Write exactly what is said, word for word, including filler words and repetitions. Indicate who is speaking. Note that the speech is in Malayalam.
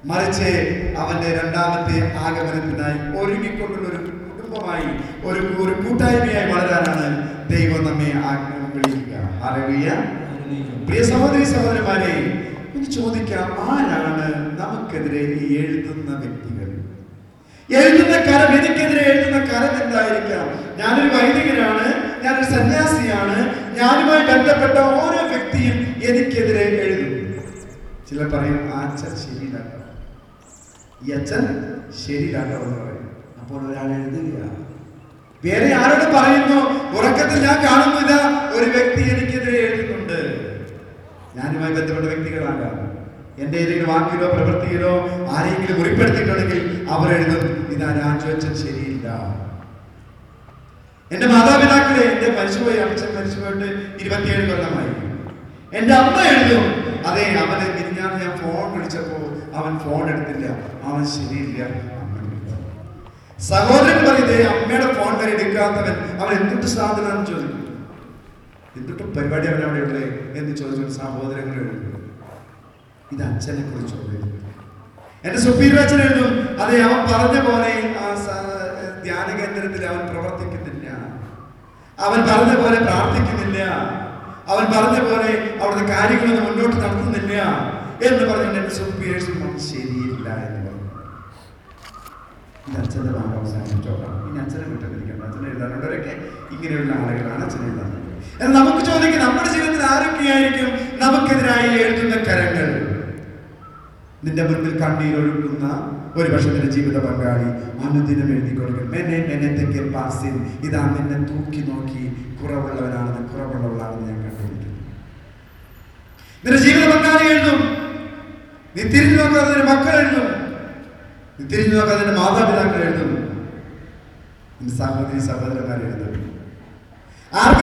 Speaker 1: മറിച്ച് അവന്റെ രണ്ടാമത്തെ ആഗമനത്തിനായി ഒരുങ്ങിക്കൊണ്ടുള്ള ഒരു കുടുംബമായി, ഒരു ഒരു കൂട്ടായ്മയായി വളരാനാണ് ദൈവം നമ്മെ ആഗ്രഹിക്കുക. ഹല്ലേലൂയ. പ്രിയ സഹോദരി സഹോദരന്മാരെ, ഒന്ന് ചോദിക്കാം, ആരാണ് നമുക്കെതിരെ ഈ എഴുതുന്ന വ്യക്തികൾ? എഴുതുന്ന കരം, എനിക്കെതിരെ എഴുതുന്ന കരം എന്തായിരിക്കാം? ഞാനൊരു വൈദികനാണ്, ഞാനൊരു സന്യാസിയാണ്, ഞാനുമായി ബന്ധപ്പെട്ട ഓരോ വ്യക്തിയും എനിക്കെതിരെ എഴുതും. ചിലർ പറയും, ആ അച്ഛൻ ശരിയില്ലാട്ടോ, ഈ അച്ഛൻ ശരിയില്ലാട്ടോ എന്ന് പറയും. അപ്പോൾ ഒരാൾ എഴുതുക. വേറെ ആരോട് പറയുന്നു? ഉറക്കത്തിൽ ഞാൻ കാണുന്നില്ല, ഒരു വ്യക്തി എനിക്കെതിരെ എഴുതുന്നുണ്ട്. ഞാനുമായി ബന്ധപ്പെട്ട വ്യക്തികളാകാം. എന്റെ ഏതെങ്കിലും വാക്കിലോ പ്രവൃത്തിയിലോ ആരെങ്കിലും ഉൾപ്പെടുത്തിയിട്ടുണ്ടെങ്കിൽ അവർ എഴുതും, ഇതാ രാജു അച്ഛൻ ശരിയില്ല. എന്റെ മാതാപിതാക്കളെ, എന്റെ മരിച്ചുപോയി അച്ഛൻ മരിച്ചുപോയിട്ട് ഇരുപത്തിയേഴ് കൊല്ലമായി. എന്റെ അമ്മ എഴുതും, അതെ അവന് മിനിഞ്ഞാന്ന് ഞാൻ ഫോൺ വിളിച്ചപ്പോ അവൻ ഫോൺ എടുത്തില്ല, അവൻ ശരിയില്ല. സഹോദരൻ പറയുന്നത്, അമ്മയുടെ ഫോൺ വരെ എടുക്കാത്തവൻ അവൻ എന്തിട്ട് സാധനം ചോദിക്കും, എന്തിട്ട് പരിപാടി അവൻ അവിടെ ഉള്ളേ എന്ന് ചോദിച്ചു സഹോദരങ്ങൾ എഴുതും. ഇത് അച്ഛനെ കുറിച്ച് എന്റെ സുപ്പീരിയർ അച്ഛൻ എഴുതും, അതെ അവൻ പറഞ്ഞ പോലെ ആ ധ്യാന കേന്ദ്രത്തിൽ അവൻ പ്രവർത്തിക്കുന്നില്ല, അവൻ പറഞ്ഞ പോലെ പ്രാർത്ഥിക്കുന്നില്ല, അവൻ പറഞ്ഞ പോലെ അവിടുത്തെ കാര്യങ്ങളൊന്നും മുന്നോട്ട് നടത്തുന്നില്ല എന്ന് പറഞ്ഞുകൊണ്ട് എന്റെ സുപ്പീരിയേഴ്സും ശരിയില്ല എന്ന് പറഞ്ഞു. ഇത് അച്ഛൻ്റെ ഭാഗം അവസാനിപ്പിച്ചോളാം, ഇനി അച്ഛനെ വിട്ടിരിക്കണം. അച്ഛനെ എഴുതാനുള്ളവരൊക്കെ ഇങ്ങനെയുള്ള ആളുകളാണ് അച്ഛനെ എഴുതാനുള്ളത്. എന്നാൽ നമുക്ക് ചോദിക്കും, നമ്മുടെ ജീവിതത്തിൽ ആരൊക്കെയായിരിക്കും നമുക്കെതിരായി എഴുതുന്ന കരങ്ങൾ? നിന്റെ മുന്നിൽ കണ്ണീരൊഴുക്കുന്ന ഒരു പക്ഷെ നിന്റെ ജീവിത പങ്കാളി അനുദിനം എഴുതി കൊടുക്കും, മെനെ മെനെ തെക്കേ പാസിൻ, ഇതാ നിന്നെ തൂക്കി നോക്കി കുറവുള്ളവനാണെന്ന് കുറവുള്ളവളാണെന്ന് ഞാൻ കണ്ടുപിടിക്കുന്നു. നിന്റെ ജീവിത പങ്കാളി എഴുതും, നീ തിരിഞ്ഞു നോക്കാതെ നിന്റെ മക്കൾ എഴുതും, നീ തിരിഞ്ഞു നോക്കാതെ നിന്റെ മാതാപിതാക്കൾ എഴുതും, നിന്റെ സഹോദരി സഹോദരന്മാർ എഴുതും. ആർക്ക്